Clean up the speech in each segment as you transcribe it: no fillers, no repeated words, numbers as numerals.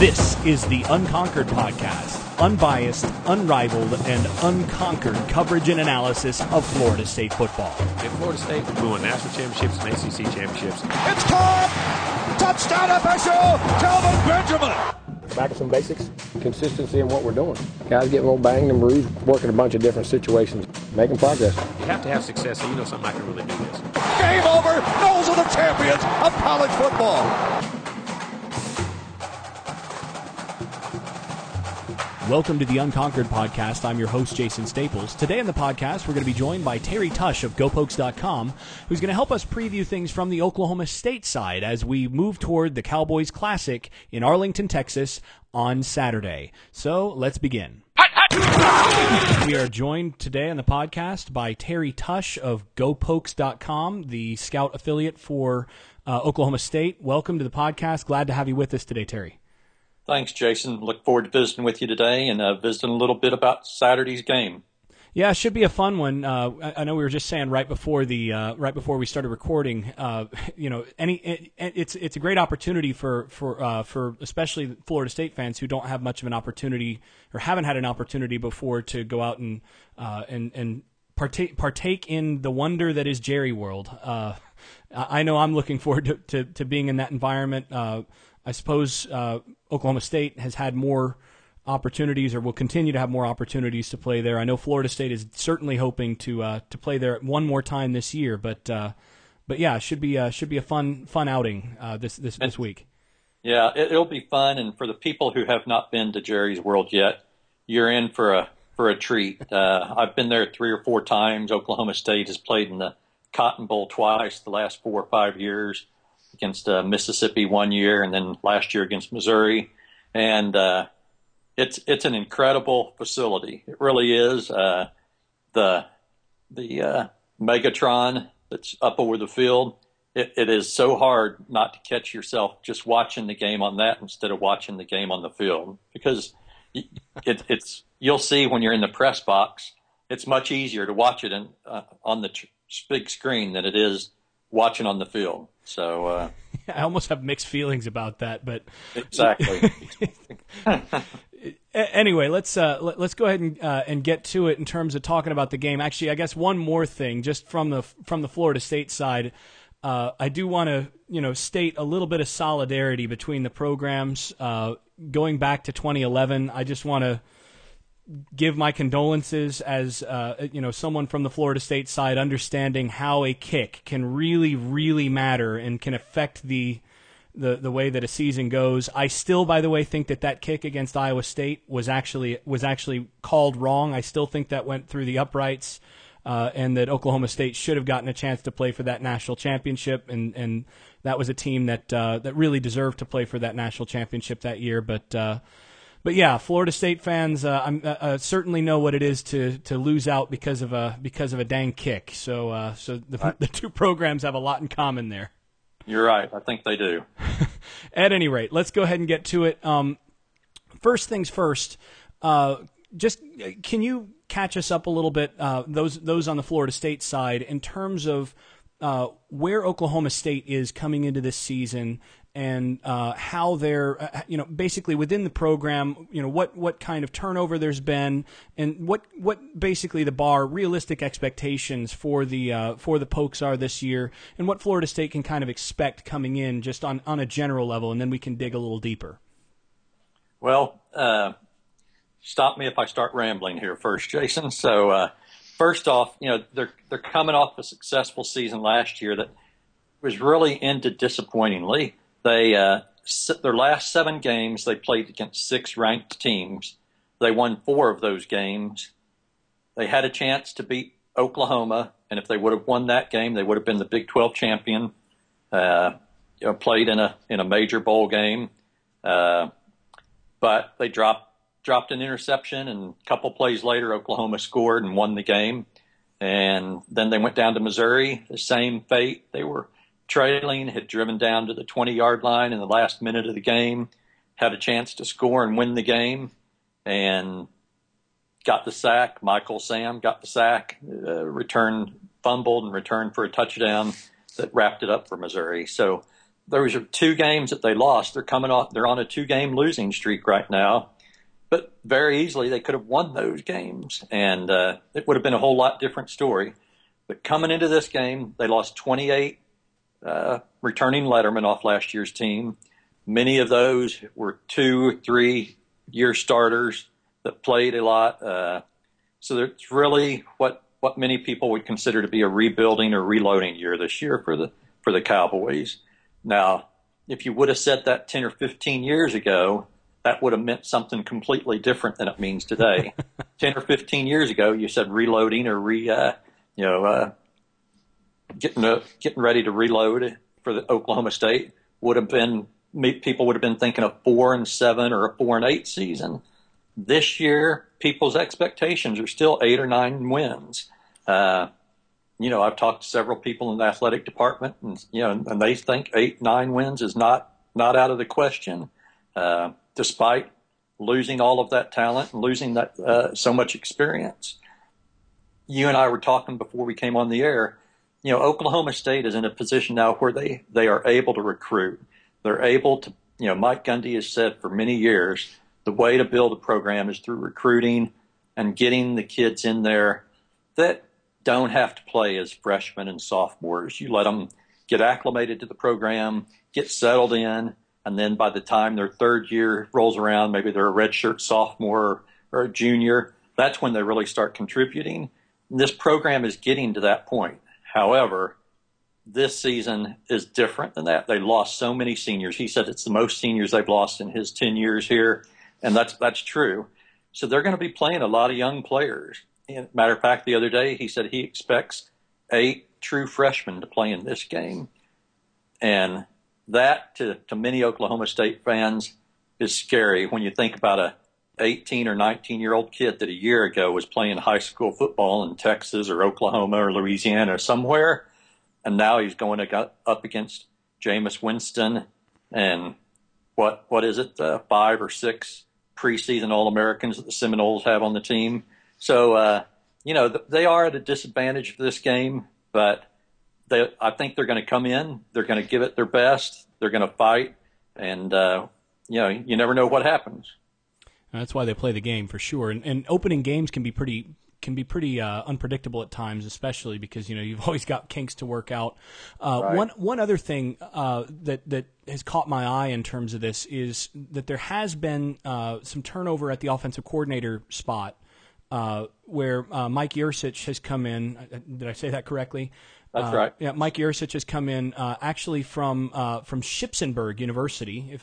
This is the Unconquered Podcast, unbiased, unrivaled, and unconquered coverage and analysis of Florida State football. In Florida State, we won national championships and ACC championships. It's caught! Touchdown official! Calvin Benjamin! Back to some basics, consistency in what we're doing. Guys getting a little banged and bruised, working a bunch of different situations, making progress. You have to have success, so you know something I can really do this. Game over! Those are the champions of college football! Welcome to the Unconquered Podcast. I'm your host, Jason Staples. Today on the podcast, we're going to be joined by Terry Tush of GoPokes.com, who's going to help us preview things from the Oklahoma State side as we move toward the Cowboys Classic in Arlington, Texas on Saturday. So let's begin. We are joined today on the podcast by Terry Tush of GoPokes.com, the scout affiliate for Oklahoma State. Welcome to the podcast. Glad to have you with us today, Terry. Thanks, Jason. Look forward to visiting with you today and visiting a little bit about Saturday's game. Yeah, it should be a fun one. I know we were just saying right before we started recording. It's a great opportunity for especially Florida State fans who don't have much of an opportunity or haven't had an opportunity before to go out and partake in the wonder that is Jerry World. I know I'm looking forward to being in that environment. I suppose Oklahoma State has had more opportunities or will continue to have more opportunities to play there. I know Florida State is certainly hoping to play there one more time this year, but yeah, it should be a fun outing this week. Yeah, it'll be fun, and for the people who have not been to Jerry's World yet, you're in for a treat. I've been there 3 or 4 times. Oklahoma State has played in the Cotton Bowl twice the last 4 or 5 years. Against Mississippi one year, and then last year against Missouri, and it's an incredible facility. It really is. The Megatron that's up over the field. It is so hard not to catch yourself just watching the game on that instead of watching the game on the field, because you'll see when you're in the press box, it's much easier to watch it on the big screen than it is watching on the field. So I almost have mixed feelings about that, but exactly. Anyway, let's go ahead and get to it in terms of talking about the game. Actually, I guess one more thing, just from the Florida State side, I do want to state a little bit of solidarity between the programs. Going back to 2011, I just want to give my condolences as someone from the Florida State side, understanding how a kick can really, really matter and can affect the way that a season goes. I still, by the way, think that kick against Iowa State was actually called wrong. I still think that went through the uprights, and that Oklahoma State should have gotten a chance to play for that national championship, and that was a team that really deserved to play for that national championship that year. But yeah, Florida State fans, I certainly know what it is to lose out because of a dang kick. So the two programs have a lot in common there. You're right. I think they do. At any rate, let's go ahead and get to it. First things first. Just can you catch us up a little bit? Those on the Florida State side in terms of where Oklahoma State is coming into this season. And how they're, basically within the program, what kind of turnover there's been, and what basically the realistic expectations for the Pokes are this year, and what Florida State can kind of expect coming in just on a general level, and then we can dig a little deeper. Well, stop me if I start rambling here first, Jason. So first off, they're coming off a successful season last year that was really ended disappointingly. They their last 7 games, they played against 6 ranked teams. They won 4 of those games. They had a chance to beat Oklahoma, and if they would have won that game, they would have been the Big 12 champion. Played in a major bowl game, but they dropped an interception, and a couple plays later, Oklahoma scored and won the game. And then they went down to Missouri, the same fate. They were trailing, had driven down to the 20-yard line in the last minute of the game, had a chance to score and win the game, and got the sack. Michael Sam got the sack, fumbled and returned for a touchdown that wrapped it up for Missouri. So those are 2 games that they lost. They're on a 2-game losing streak right now. But very easily they could have won those games, and it would have been a whole lot different story. But coming into this game, they lost 28 returning lettermen off last year's team. Many of those were 2, 3-year starters that played a lot. So it's really what many people would consider to be a rebuilding or reloading year this year for the Cowboys. Now, if you would have said that 10 or 15 years ago, that would have meant something completely different than it means today. 10 or 15 years ago, you said reloading or getting ready to reload for the Oklahoma State would have been, people would have been thinking of 4-7 or a 4-8 season. This year, people's expectations are still 8 or 9 wins. I've talked to several people in the athletic department, and they think 8, 9 wins is not out of the question. Despite losing all of that talent and losing that so much experience. You and I were talking before we came on the air. Oklahoma State is in a position now where they are able to recruit. They're able to, Mike Gundy has said for many years, the way to build a program is through recruiting and getting the kids in there that don't have to play as freshmen and sophomores. You let them get acclimated to the program, get settled in, and then by the time their 3rd year rolls around, maybe they're a redshirt sophomore or a junior, that's when they really start contributing. And this program is getting to that point. However, this season is different than that. They lost so many seniors. He said it's the most seniors they've lost in his 10 years here, and that's true. So they're going to be playing a lot of young players. And matter of fact, the other day he said he expects 8 true freshmen to play in this game. And that, to many Oklahoma State fans, is scary when you think about a 18 or 19-year-old kid that a year ago was playing high school football in Texas or Oklahoma or Louisiana or somewhere, and now he's going up against Jameis Winston and what is it, 5 or 6 preseason All-Americans that the Seminoles have on the team. So, they are at a disadvantage for this game, but I think they're going to come in. They're going to give it their best. They're going to fight, and you never know what happens. That's why they play the game for sure. And opening games can be pretty unpredictable at times, especially because you've always got kinks to work out. Right. One other thing that has caught my eye in terms of this is that there has been some turnover at the offensive coordinator spot, where Mike Yurcich has come in. Did I say that correctly? That's right. Yeah, Mike Yurcich has come in actually from Schipsenberg University.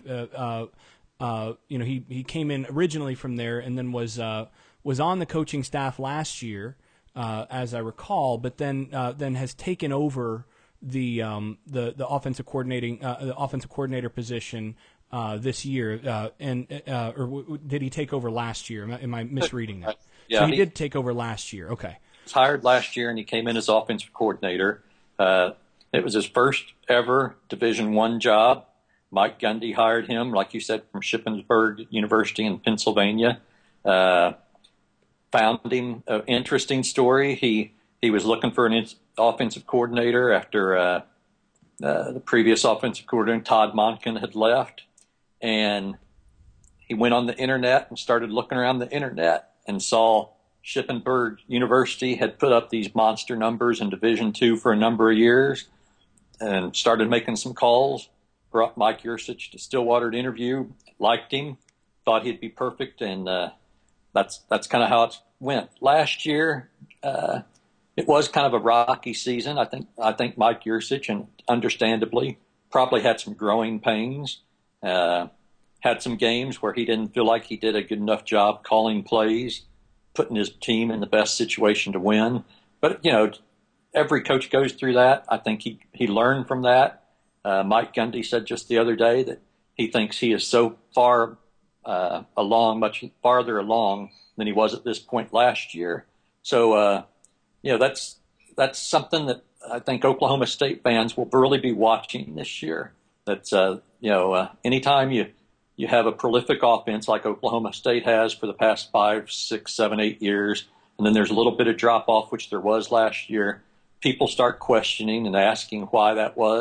He came in originally from there and then was on the coaching staff last year, as I recall, but then has taken over the offensive coordinator position this year. Or did he take over last year? Am I misreading that? Yeah, so he did take over last year. Okay. He was hired last year, and he came in as offensive coordinator. It was his first ever Division I job. Mike Gundy hired him, like you said, from Shippensburg University in Pennsylvania. Found him an interesting story. He was looking for an offensive coordinator after the previous offensive coordinator, Todd Monken, had left. And he went on the internet and started looking around the internet and saw Shippensburg University had put up these monster numbers in Division II for a number of years, and started making some calls. Brought Mike Yurcich to Stillwater to interview, liked him, thought he'd be perfect, and that's kind of how it went. Last year, it was kind of a rocky season. I think Mike Yurcich, and understandably, probably had some growing pains. Had some games where he didn't feel like he did a good enough job calling plays, putting his team in the best situation to win. But, every coach goes through that. I think he learned from that. Mike Gundy said just the other day that he thinks he is so far along, much farther along than he was at this point last year. So, that's something that I think Oklahoma State fans will really be watching this year. That's, anytime you have a prolific offense like Oklahoma State has for the past 5, 6, 7, 8 years, and then there's a little bit of drop off, which there was last year, people start questioning and asking why that was.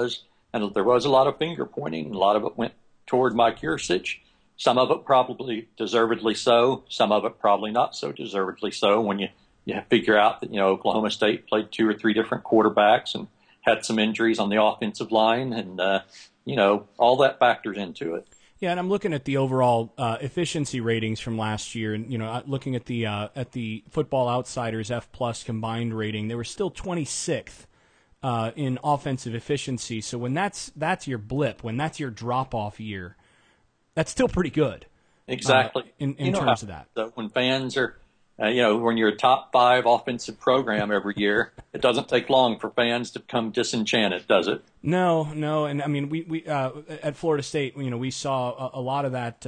And there was a lot of finger pointing. A lot of it went toward Mike Yurcich. Some of it probably deservedly so. Some of it probably not so deservedly so when you figure out that, Oklahoma State played 2 or 3 different quarterbacks and had some injuries on the offensive line. And, all that factors into it. Yeah, and I'm looking at the overall efficiency ratings from last year, and looking at the Football Outsiders F+ combined rating, they were still 26th in offensive efficiency. So when that's your blip, when that's your drop-off year, that's still pretty good. Exactly. In terms of that. So when fans are, when you're a top 5 offensive program every year, it doesn't take long for fans to become disenchanted, does it? No, and I mean we at Florida State, we saw a lot of that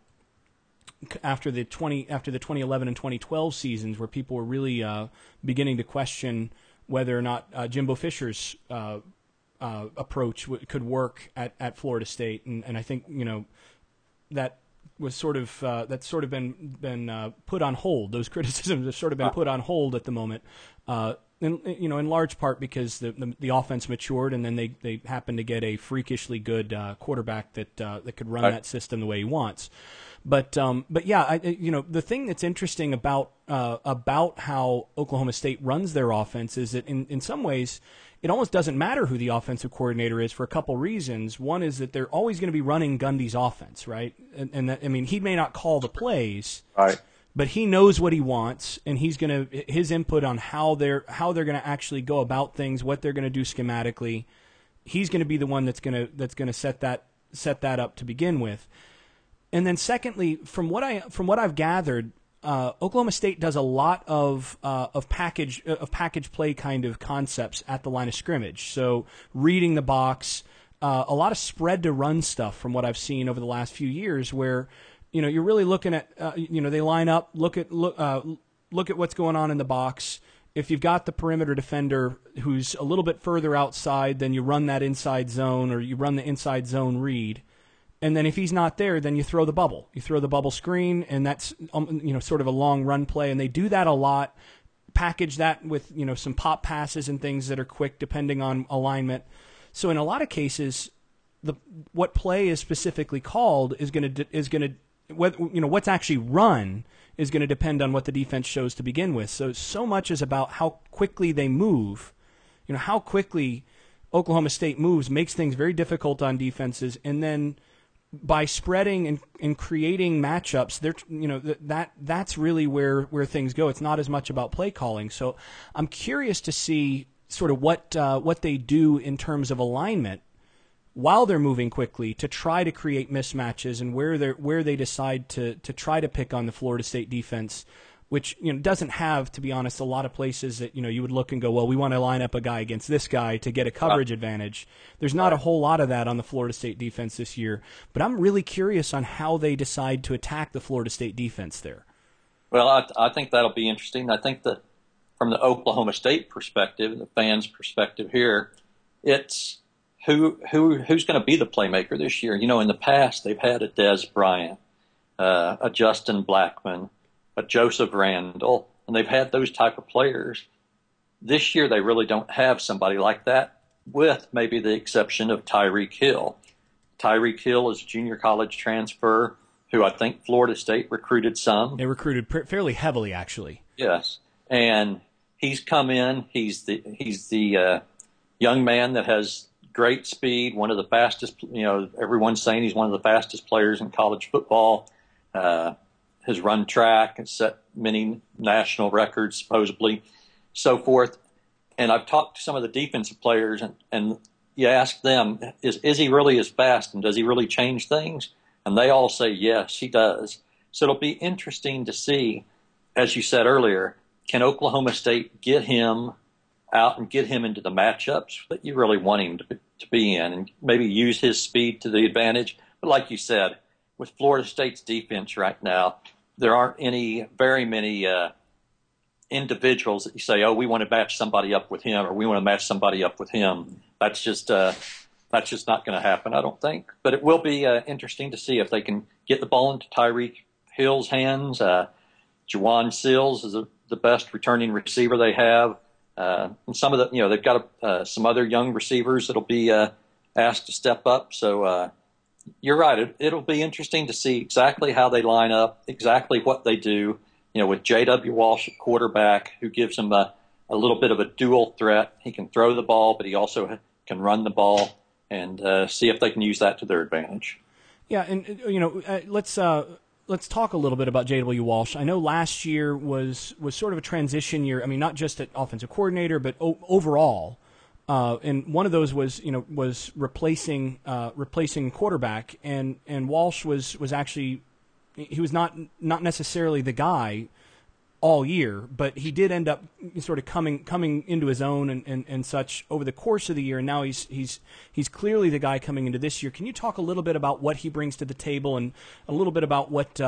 after the 2011 and 2012 seasons, where people were really beginning to question whether or not Jimbo Fisher's approach could work at Florida State, and I think that was sort of that's sort of been put on hold. Those criticisms have sort of been put on hold at the moment. In large part because the offense matured, and then they happened to get a freakishly good quarterback that could run that system the way he wants. But yeah, the thing that's interesting about how Oklahoma State runs their offense is that in some ways it almost doesn't matter who the offensive coordinator is for a couple reasons. One is that they're always going to be running Gundy's offense, right? And that, he may not call the plays, right, but he knows what he wants, and his input on how they're going to actually go about things, what they're going to do schematically. He's going to be the one that's going to set that up to begin with. And then secondly, from what I've gathered, Oklahoma State does a lot of package play kind of concepts at the line of scrimmage. So reading the box, a lot of spread to run stuff from what I've seen over the last few years, where you're really looking at they line up, look at what's going on in the box. If you've got the perimeter defender who's a little bit further outside, then you run that inside zone, or you run the inside zone read. And then if he's not there, then you throw the bubble. You throw the bubble screen, and that's sort of a long run play. And they do that a lot. Package that with some pop passes and things that are quick depending on alignment. So in a lot of cases, what play is specifically called is going to what's actually run is going to depend on what the defense shows to begin with. So much is about how quickly they move. How quickly Oklahoma State moves makes things very difficult on defenses, and then by spreading and creating matchups, that's really where things go. It's not as much about play calling. So I'm curious to see sort of what they do in terms of alignment while they're moving quickly to try to create mismatches, and where they decide to try to pick on the Florida State defense, which doesn't have, to be honest, a lot of places that you would look and go, well, we want to line up a guy against this guy to get a coverage advantage. There's not a whole lot of that on the Florida State defense this year, but I'm really curious on how they decide to attack the Florida State defense there. Well, I think that'll be interesting. I think that from the Oklahoma State perspective, the fans' perspective here, it's who's going to be the playmaker this year. In the past they've had a Dez Bryant, a Justin Blackman, a Joseph Randall, and they've had those type of players. This year they really don't have somebody like that, with maybe the exception of Tyreek Hill. Tyreek Hill is a junior college transfer who I think Florida State recruited some. They recruited fairly heavily, actually. Yes, and he's come in. He's the young man that has great speed, one of the fastest. Everyone's saying he's one of the fastest players in college football. Has run track and set many national records, supposedly, so forth. And I've talked to some of the defensive players, and you ask them, is he really as fast, and does he really change things? And they all say, yes, he does. So it'll be interesting to see, as you said earlier, can Oklahoma State get him out and get him into the matchups that you really want him to be in, and maybe use his speed to the advantage. But like you said, with Florida State's defense right now, there aren't very many individuals that you say, oh, we want to match somebody up with him, or we want to match somebody up with him. That's just not going to happen, I don't think. But it will be interesting to see if they can get the ball into Tyreek Hill's hands. Juwan Sills is the best returning receiver they have. And some of they've got some other young receivers that'll be asked to step up. So you're right. It'll be interesting to see exactly how they line up, exactly what they do. With J.W. Walsh at quarterback, who gives them a little bit of a dual threat. He can throw the ball, but he also can run the ball, and see if they can use that to their advantage. Yeah, and let's talk a little bit about J.W. Walsh. I know last year was sort of a transition year. I mean, not just at offensive coordinator, but overall. And one of those was replacing quarterback, and Walsh was actually, he was not necessarily the guy all year, but he did end up sort of coming into his own and such over the course of the year. And now he's clearly the guy coming into this year. Can you talk a little bit about what he brings to the table and a little bit about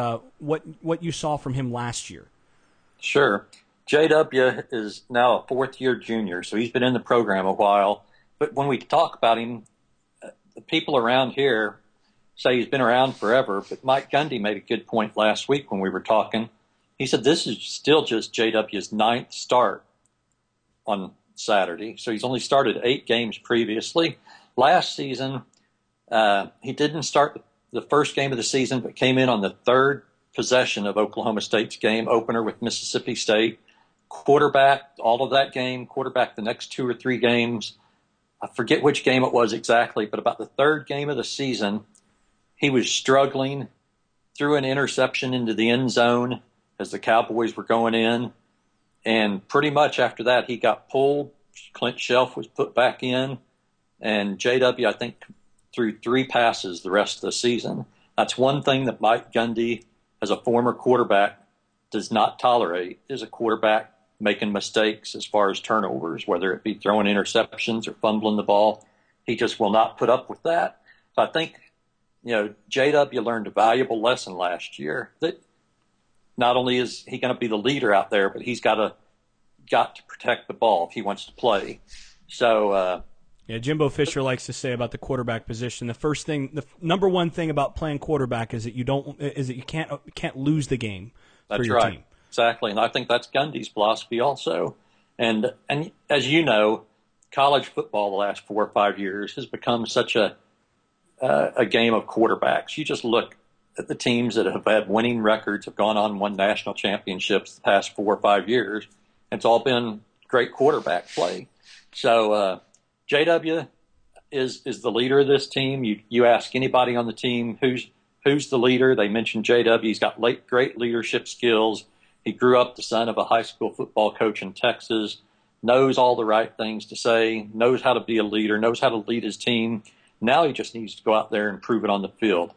what you saw from him last year? Sure. JW is now a fourth-year junior, so he's been in the program a while. But when we talk about him, the people around here say he's been around forever. But Mike Gundy made a good point last week when we were talking. He said this is still just JW's ninth start on Saturday. So he's only started 8 games previously. Last season, he didn't start the first game of the season, but came in on the third possession of Oklahoma State's game opener with Mississippi State. Quarterback all of that game, quarterback the next 2 or 3 games. I forget which game it was exactly, but about the third game of the season, he was struggling, threw an interception into the end zone as the Cowboys were going in. And pretty much after that, he got pulled. Clint Shelf was put back in. And JW, I think, threw 3 passes the rest of the season. That's one thing that Mike Gundy, as a former quarterback, does not tolerate, is a quarterback making mistakes as far as turnovers, whether it be throwing interceptions or fumbling the ball. He just will not put up with that. So I think, JW learned a valuable lesson last year that not only is he going to be the leader out there, but he's got to protect the ball if he wants to play. So, Jimbo Fisher likes to say about the quarterback position, the number one thing about playing quarterback is that you can't lose the game for your team. Exactly, and I think that's Gundy's philosophy also. And as you know, college football the last 4 or 5 years has become such a game of quarterbacks. You just look at the teams that have had winning records, have gone on and won national championships the past 4 or 5 years. It's all been great quarterback play. So JW is the leader of this team. You ask anybody on the team who's the leader, they mention JW. He's got great leadership skills. He grew up the son of a high school football coach in Texas, knows all the right things to say, knows how to be a leader, knows how to lead his team. Now he just needs to go out there and prove it on the field.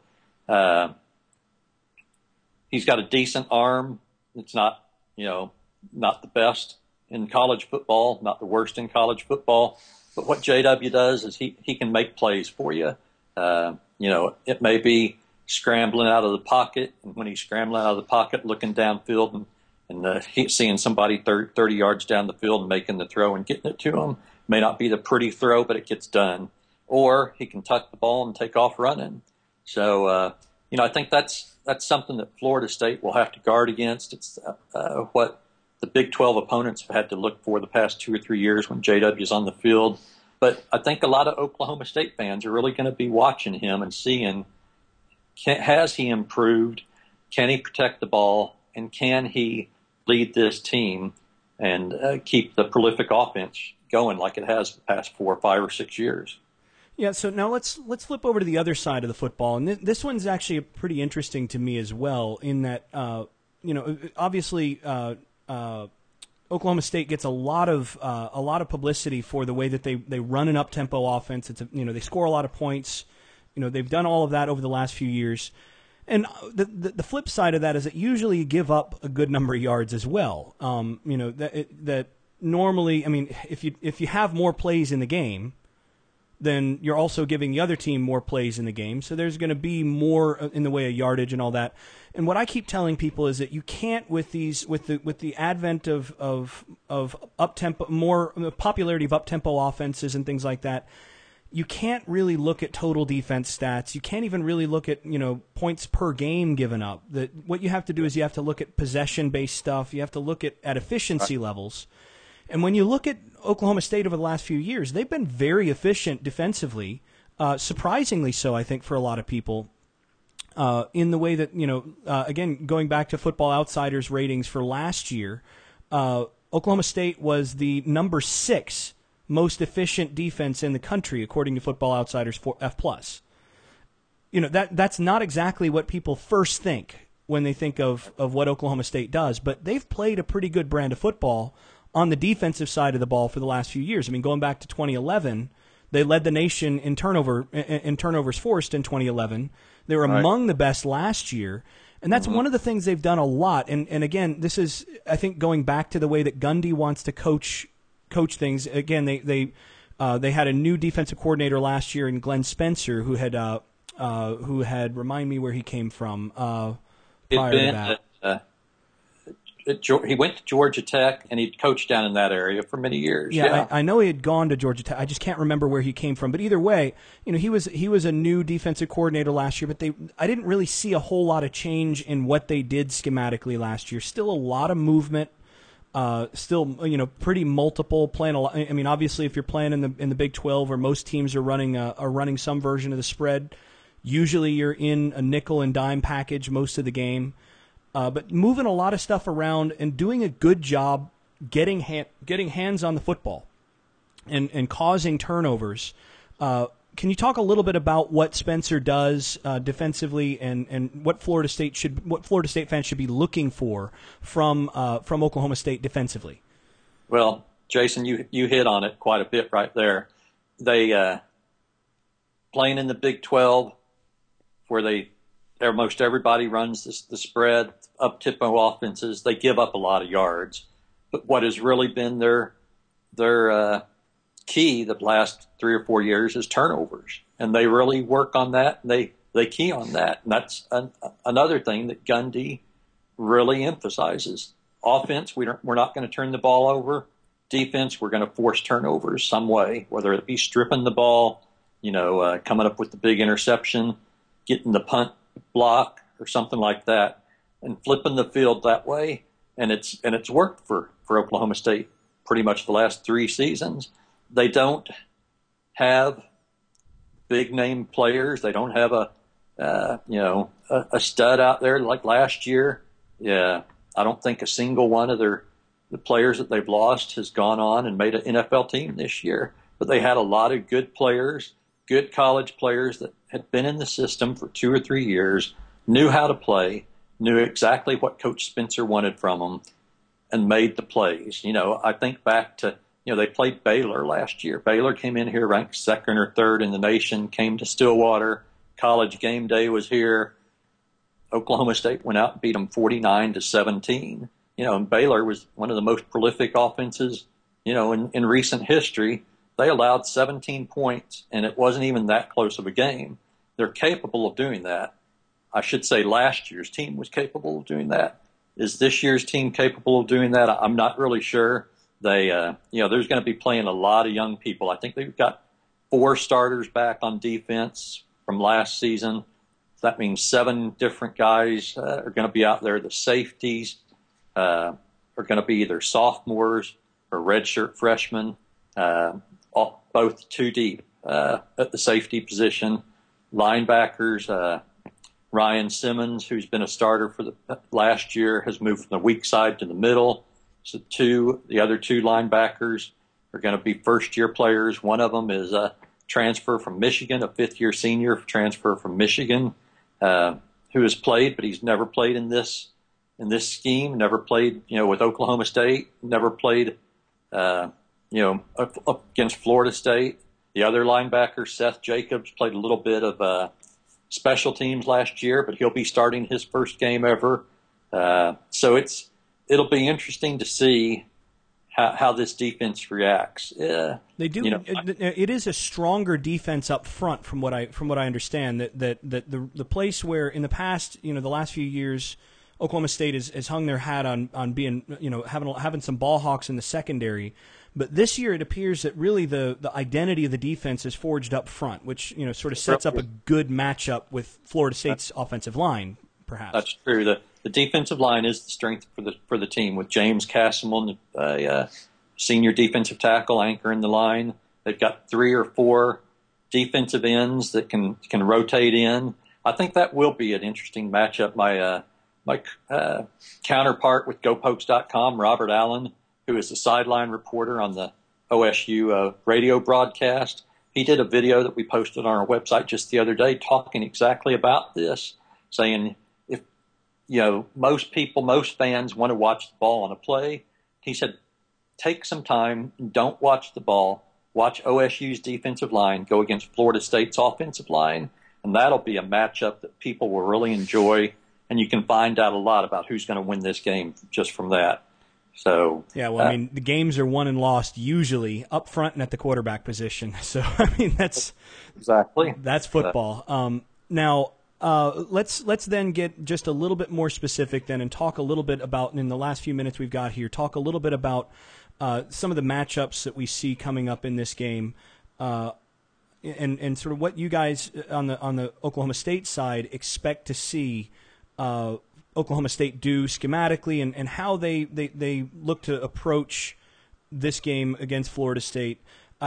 He's got a decent arm. It's not the best in college football, not the worst in college football. But what JW does is he can make plays for you. It may be scrambling out of the pocket, and when he's scrambling out of the pocket, looking downfield and seeing somebody 30 yards down the field and making the throw and getting it to him. May not be the pretty throw, but it gets done. Or he can tuck the ball and take off running. So, I think that's something that Florida State will have to guard against. It's what the Big 12 opponents have had to look for the past 2 or 3 years when JW is on the field. But I think a lot of Oklahoma State fans are really going to be watching him and seeing, has he improved? Can he protect the ball? And can he lead this team and keep the prolific offense going like it has the past 4 or 5 or 6 years? Yeah, so now let's flip over to the other side of the football, and this one's actually pretty interesting to me as well. In that, obviously, Oklahoma State gets a lot of publicity for the way that they run an up-tempo offense. It's they score a lot of points. They've done all of that over the last few years. And the flip side of that is that usually you give up a good number of yards as well. That normally, if you have more plays in the game, then you're also giving the other team more plays in the game. So there's going to be more in the way of yardage and all that. And what I keep telling people is that you can't, with the advent of up-tempo, more popularity of up-tempo offenses and things like that, you can't really look at total defense stats. You can't even really look at, points per game given up. What you have to do is you have to look at possession-based stuff. You have to look at efficiency levels. And when you look at Oklahoma State over the last few years, they've been very efficient defensively. surprisingly so, I think, for a lot of people. In the way that, again, going back to Football Outsiders ratings for last year, Oklahoma State was the number 6 most efficient defense in the country, according to Football Outsiders for F+. That's not exactly what people first think when they think of what Oklahoma State does, but they've played a pretty good brand of football on the defensive side of the ball for the last few years. I mean, going back to 2011, they led the nation in turnovers forced in 2011. They were among the best last year, and that's one of the things they've done a lot. And again, this is, I think, going back to the way that Gundy wants to coach things. Again, they had a new defensive coordinator last year in Glenn Spencer, who had remind me where he came from. Prior to that. He went to Georgia Tech, and he coached down in that area for many years. Yeah. I know he had gone to Georgia Tech. I just can't remember where he came from. But either way, he was a new defensive coordinator last year. But I didn't really see a whole lot of change in what they did schematically last year. Still a lot of movement. Still, pretty multiple, playing a lot. I mean, obviously, if you're playing in the Big 12, where most teams are running some version of the spread, usually you're in a nickel and dime package most of the game. But moving a lot of stuff around and doing a good job getting hands on the football and causing turnovers. Can you talk a little bit about what Spencer does defensively and what Florida State fans should be looking for from Oklahoma State defensively? Well, Jason, you hit on it quite a bit right there. They playing in the Big 12, where most everybody runs the spread, up-tempo offenses. They give up a lot of yards. But what has really been their key the last 3 or 4 years is turnovers. And they really work on that, and they key on that. And that's another thing that Gundy really emphasizes. Offense, we're not going to turn the ball over. Defense, we're going to force turnovers some way, whether it be stripping the ball, coming up with the big interception, getting the punt block or something like that, and flipping the field that way. And it's worked for Oklahoma State pretty much the last 3 seasons. They don't have big name players. They don't have a stud out there like last year. Yeah, I don't think a single one of the players that they've lost has gone on and made an NFL team this year. But they had a lot of good players, good college players that had been in the system for 2 or 3 years, knew how to play, knew exactly what Coach Spencer wanted from them, and made the plays. I think back to, they played Baylor last year. Baylor came in here ranked 2nd or 3rd in the nation, came to Stillwater. College game day was here. Oklahoma State went out and beat them 49-17. And Baylor was one of the most prolific offenses, in recent history. They allowed 17 points, and it wasn't even that close of a game. They're capable of doing that. I should say last year's team was capable of doing that. Is this year's team capable of doing that? I'm not really sure. There's going to be playing a lot of young people. I think they've got 4 starters back on defense from last season. That means 7 different guys are going to be out there. The safeties are going to be either sophomores or redshirt freshmen, both 2 deep at the safety position. Linebackers, Ryan Simmons, who's been a starter for the last year, has moved from the weak side to the middle. So the other 2 linebackers are going to be first-year players. One of them is a transfer from Michigan, a 5th-year senior transfer from Michigan, who has played, but he's never played in this scheme. Never played, with Oklahoma State. Never played, up against Florida State. The other linebacker, Seth Jacobs, played a little bit of special teams last year, but he'll be starting his first game ever. So it'll be interesting to see how this defense reacts. They do. It is a stronger defense up front, from what I understand. That the place where in the past, the last few years, Oklahoma State has hung their hat on being, having some ball hawks in the secondary. But this year, it appears that really the identity of the defense is forged up front, which sort of sets up a good matchup with Florida State's offensive line, perhaps. That's true. The defensive line is the strength for the team, with James Castleman, senior defensive tackle, anchoring the line. They've got 3 or 4 defensive ends that can rotate in. I think that will be an interesting matchup. My counterpart with GoPokes.com, Robert Allen, who is the sideline reporter on the OSU radio broadcast, he did a video that we posted on our website just the other day talking exactly about this, saying if most fans want to watch the ball on a play, he said take some time, don't watch the ball, watch OSU's defensive line go against Florida State's offensive line, and that'll be a matchup that people will really enjoy, and you can find out a lot about who's going to win this game just from that. So yeah, well, I mean, the games are won and lost usually up front and at the quarterback position. So I mean, that's football. Now let's then get just a little bit more specific then, and talk a little bit about, in the last few minutes we've got here, talk a little bit about some of the matchups that we see coming up in this game, and sort of what you guys on the Oklahoma State side expect to see Oklahoma State do schematically, and how they look to approach this game against Florida State.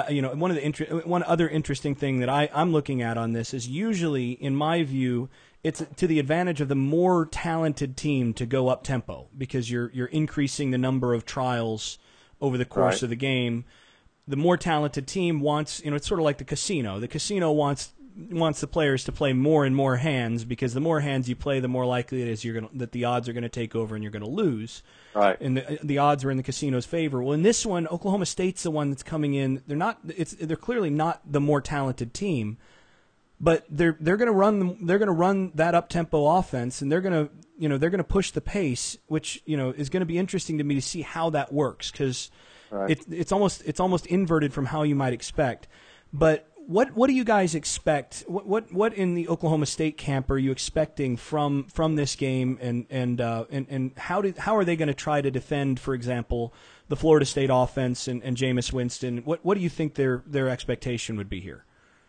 One other interesting thing that I'm looking at on this is, usually, in my view, it's to the advantage of the more talented team to go up tempo, because you're increasing the number of trials over the course of the game. The more talented team wants, it's sort of like the casino. The casino wants the players to play more and more hands, because the more hands you play, the more likely it is that the odds are going to take over and you're going to lose. Right. And the odds are in the casino's favor. Well, in this one, Oklahoma State's the one that's coming in. They're clearly not the more talented team, but they're going to run that up tempo offense, and they're going to push the pace, which is going to be interesting to me to see how that works, because it's almost inverted from how you might expect. But what do you guys expect? What in the Oklahoma State camp are you expecting from this game, and how are they going to try to defend, for example, the Florida State offense and Jameis Winston? What do you think their expectation would be here?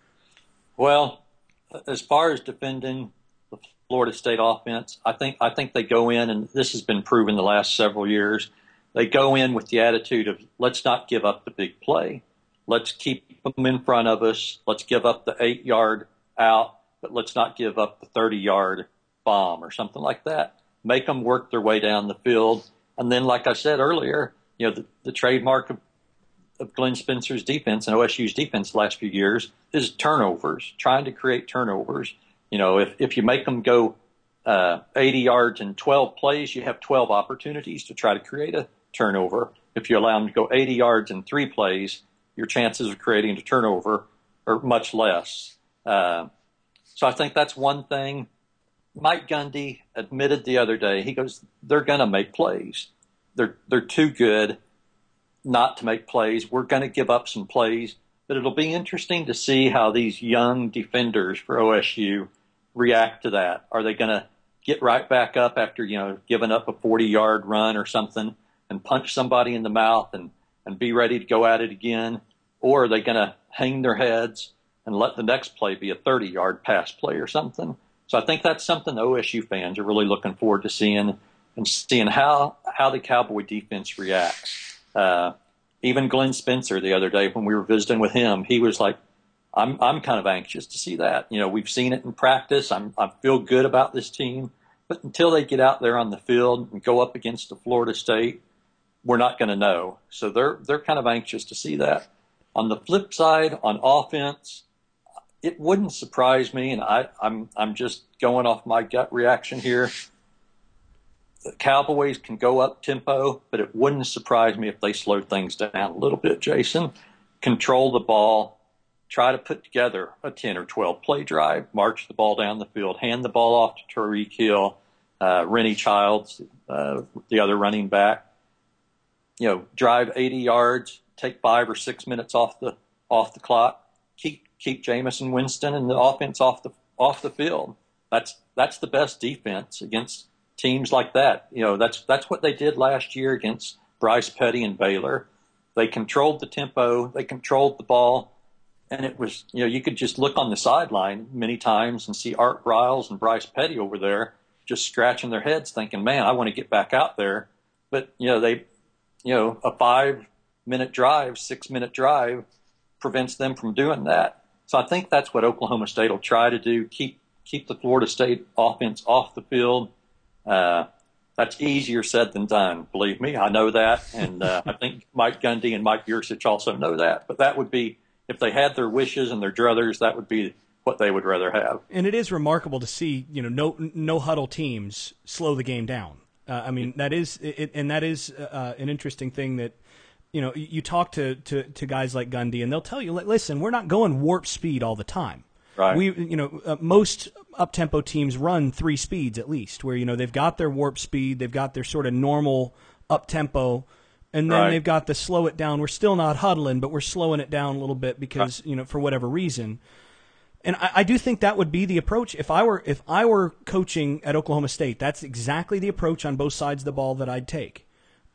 Well, as far as defending the Florida State offense, I think they go in, and this has been proven the last several years. They go in with the attitude of, let's not give up the big play. Let's keep them in front of us. Let's give up the 8-yard out, but let's not give up the 30-yard bomb or something like that. Make them work their way down the field. And then, like I said earlier, the trademark of Glenn Spencer's defense and OSU's defense the last few years is turnovers, trying to create turnovers. If you make them go 80 yards in 12 plays, you have 12 opportunities to try to create a turnover. If you allow them to go 80 yards in 3 plays, your chances of creating a turnover are much less. So I think that's one thing. Mike Gundy admitted the other day, he goes, they're going to make plays. They're too good not to make plays. We're going to give up some plays, but it'll be interesting to see how these young defenders for OSU react to that. Are they going to get right back up after, giving up a 40-yard run or something and punch somebody in the mouth and be ready to go at it again? Or are they going to hang their heads and let the next play be a 30-yard pass play or something? So I think that's something OSU fans are really looking forward to seeing, and seeing how the Cowboy defense reacts. Even Glenn Spencer the other day, when we were visiting with him, he was like, I'm kind of anxious to see that. We've seen it in practice. I feel good about this team. But until they get out there on the field and go up against the Florida State, we're not going to know. So they're kind of anxious to see that. On the flip side, on offense, it wouldn't surprise me, and I'm just going off my gut reaction here. The Cowboys can go up tempo, but it wouldn't surprise me if they slowed things down a little bit, Jason. Control the ball, try to put together a 10 or 12 play drive, march the ball down the field, hand the ball off to Tyreek Hill, Rennie Childs, the other running back. Drive 80 yards, take 5 or 6 minutes off the clock, keep Jameis Winston and the offense off the field. That's the best defense against teams like that. That's what they did last year against Bryce Petty and Baylor. They controlled the tempo, they controlled the ball, and it was, you could just look on the sideline many times and see Art Briles and Bryce Petty over there just scratching their heads thinking, man, I want to get back out there. But, a 5-minute drive, 6-minute drive prevents them from doing that. So I think that's what Oklahoma State will try to do, keep the Florida State offense off the field. That's easier said than done, believe me. I know that, and I think Mike Gundy and Mike Yurcich also know that. But that would be, if they had their wishes and their druthers, that would be what they would rather have. And it is remarkable to see, no huddle teams slow the game down. I mean, that is an interesting thing that, you talk to guys like Gundy, and they'll tell you, listen, we're not going warp speed all the time. Right. Most up-tempo teams run 3 speeds at least, where, they've got their warp speed, they've got their sort of normal up-tempo, and then they've got the slow it down. We're still not huddling, but we're slowing it down a little bit because, for whatever reason. And I do think that would be the approach. If I were coaching at Oklahoma State, that's exactly the approach on both sides of the ball that I'd take.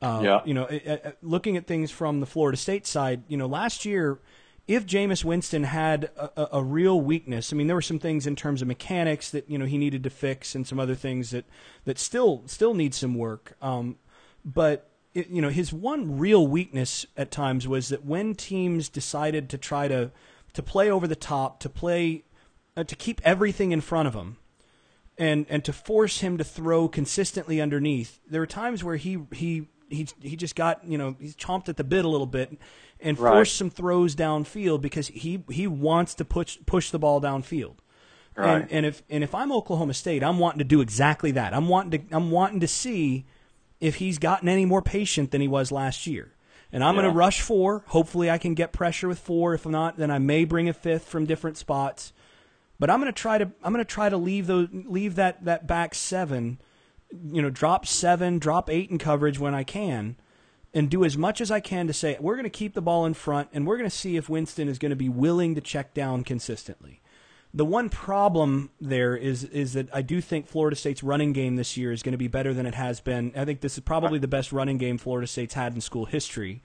Looking at things from the Florida State side, last year, if Jameis Winston had a real weakness, I mean, there were some things in terms of mechanics that, he needed to fix and some other things that still need some work. But his one real weakness at times was that when teams decided to try to play over the top, to keep everything in front of him, and to force him to throw consistently underneath, there were times where he just got, he chomped at the bit a little bit and forced some throws downfield because he wants to push the ball downfield. Right. And if I'm Oklahoma State, I'm wanting to do exactly that. I'm wanting to see if he's gotten any more patient than he was last year. And I'm going to rush 4. Hopefully I can get pressure with 4. If not, then I may bring a 5th from different spots. But I'm going to try to leave that back 7, drop 7, drop 8 in coverage when I can, and do as much as I can to say we're going to keep the ball in front and we're going to see if Winston is going to be willing to check down consistently. The one problem there is that I do think Florida State's running game this year is going to be better than it has been. I think this is probably the best running game Florida State's had in school history.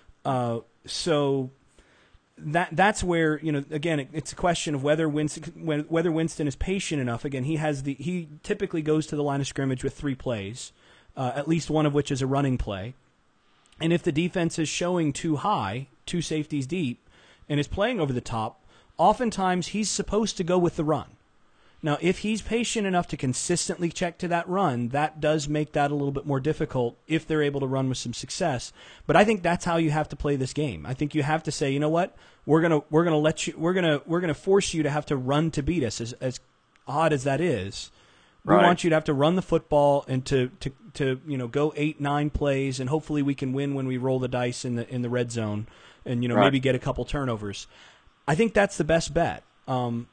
So that's where, again, it's a question of whether Winston is patient enough. Again, he typically goes to the line of scrimmage with 3 plays, at least one of which is a running play. And if the defense is showing too high, 2 safeties deep, and is playing over the top, oftentimes he's supposed to go with the run. Now, if he's patient enough to consistently check to that run, that does make that a little bit more difficult if they're able to run with some success. But I think that's how you have to play this game. I think you have to say, you know what, we're gonna force you to have to run to beat us. As odd as that is, we want you to have to run the football and to go 8-9 plays, and hopefully we can win when we roll the dice in the red zone, and maybe get a couple turnovers. I think that's the best bet. And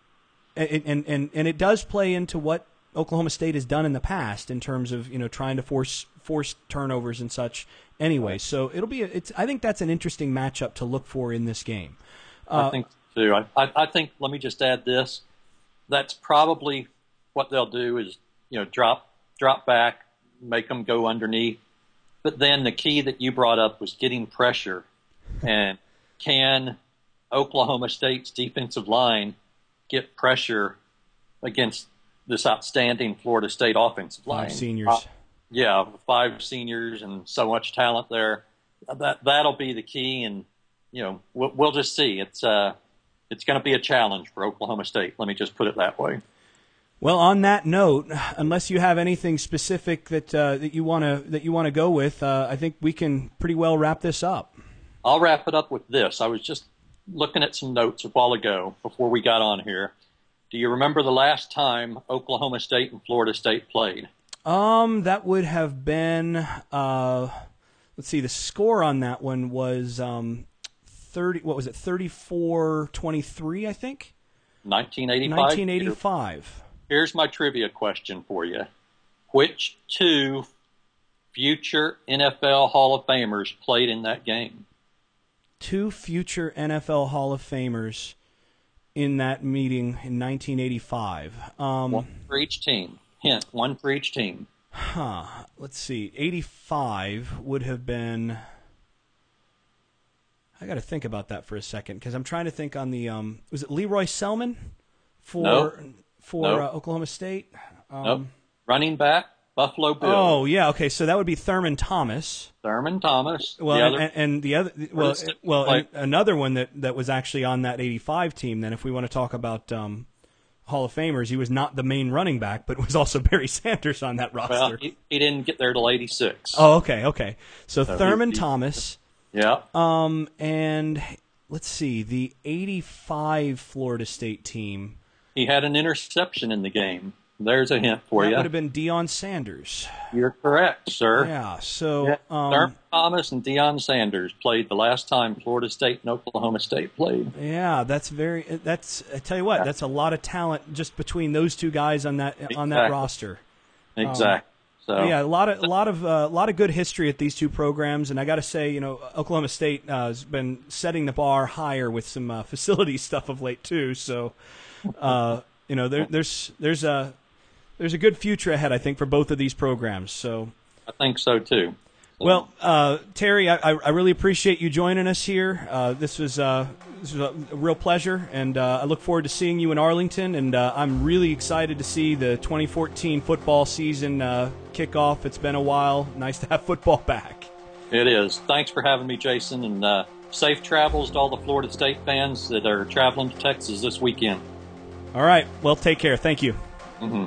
it does play into what Oklahoma State has done in the past in terms of trying to force turnovers and such. Anyway, so I think that's an interesting matchup to look for in this game. I think too. I think. Let me just add this. That's probably what they'll do is drop back, make them go underneath. But then the key that you brought up was getting pressure, and can Oklahoma State's defensive line get pressure against this outstanding Florida State offensive line? 5 seniors. 5 seniors and so much talent there. That'll be the key, and we'll just see. It's going to be a challenge for Oklahoma State. Let me just put it that way. Well, on that note, unless you have anything specific that you want to go with, I think we can pretty well wrap this up. I'll wrap it up with this. I was just looking at some notes a while ago before we got on here. Do you remember the last time Oklahoma State and Florida State played? That would have been, let's see, the score on that one was 34-23, I think? 1985? 1985. Here's my trivia question for you. Which 2 future NFL Hall of Famers played in that game? 2 future NFL Hall of Famers in that meeting in 1985. 1 for each team. Hint, 1 for each team. Let's see. 85 would have been... I got to think about that for a second because I'm trying to think on the... was it Leroy Selman for Nope. Oklahoma State? Nope. Running back? Buffalo Bill. Oh, yeah. Okay, so that would be Thurman Thomas. Thurman Thomas. Well, the other, and the other, another one that was actually on that '85 team. Then, if we want to talk about Hall of Famers, he was not the main running back, but was also Barry Sanders on that roster. Well, he didn't get there till '86. Oh, okay. So Thurman Thomas. Yeah. And let's see, the '85 Florida State team. He had an interception in the game. There's a hint for you. That would have been Deion Sanders. You're correct, sir. Yeah, so... Thurman Thomas and Deion Sanders played the last time Florida State and Oklahoma State played. Yeah, I tell you what, that's a lot of talent just between those two guys on that roster. Exactly. So yeah, a lot of good history at these two programs, and I got to say, Oklahoma State has been setting the bar higher with some facility stuff of late too. So, there's a good future ahead, I think, for both of these programs. So I think so too. Well, Terry, I really appreciate you joining us here. This was a real pleasure, and I look forward to seeing you in Arlington. And I'm really excited to see the 2014 football season kick off. It's been a while. Nice to have football back. It is. Thanks for having me, Jason, and safe travels to all the Florida State fans that are traveling to Texas this weekend. All right. Well, take care. Thank you. Mm-hmm.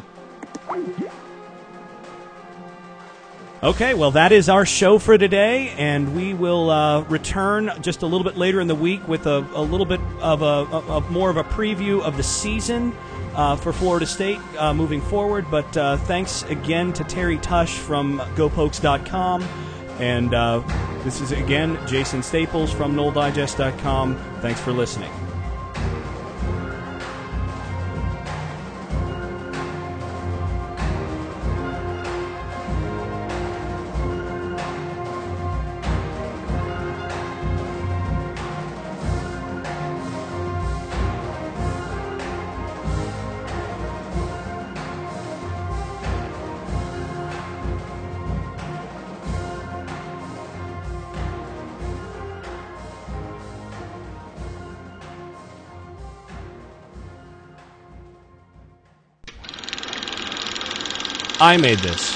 Okay, well, that is our show for today, and we will return just a little bit later in the week with a little bit of more of a preview of the season for Florida State moving forward. But thanks again to Terry Tush from GoPokes.com, and this is, again, Jason Staples from NoleDigest.com. Thanks for listening. I made this.